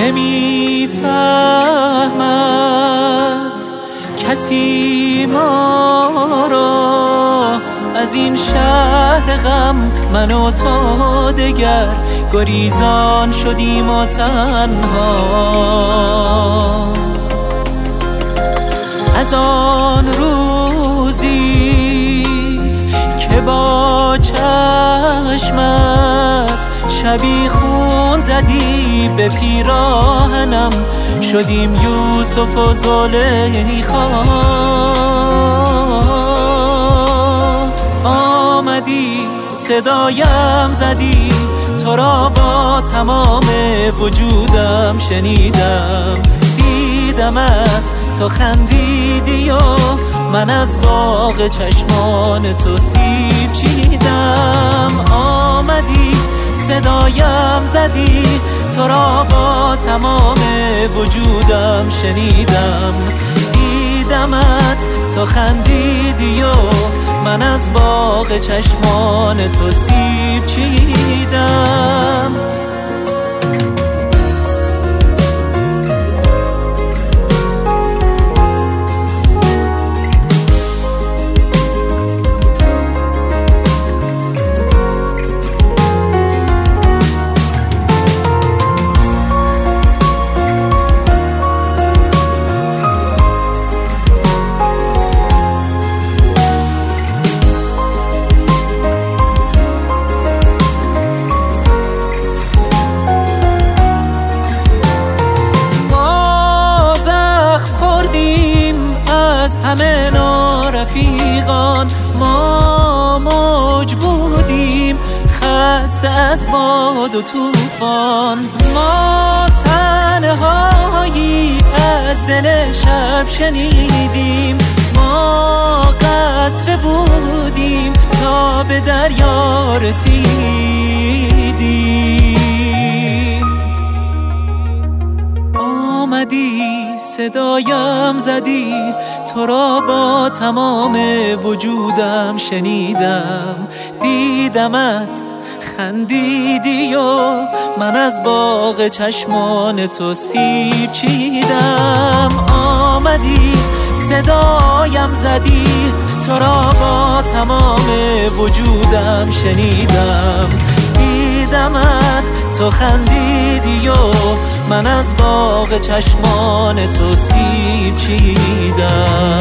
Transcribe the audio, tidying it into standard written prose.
نمیفهمد کسی ما را از این شهر غم. من و تو دگر گریزان شدیم و تنها. از آن روزی که با چشمت شبیخون زدی به پیراهنم، شدیم یوسف و زلیخا. آمدی صدایم زدی، تو را با تمام وجودم شنیدم. دیدمت تو خندیدی و من از باغ چشمان تو سیب چیدم. آمدی صدایم زدی، تو را با تمام وجودم شنیدم. دیدمت تو خندیدی و من از باغ چشمان تو سیب چیدم. همه نارفیقان ما موج بودیم، خسته از باد و طوفان. ما تنهایی از دل شب شنیدیم، ما قطره بودیم تا به دریا رسیدیم. آمدی صدایم زدی، تو را با تمام وجودم شنیدم. دیدمت خندیدی و من از باغ چشمان تو سیب چیدم. آمدی صدایم زدی، تو را با تمام وجودم شنیدم. دیدمت تو خندیدی و من از باغ چشمان تو سیب چیدم.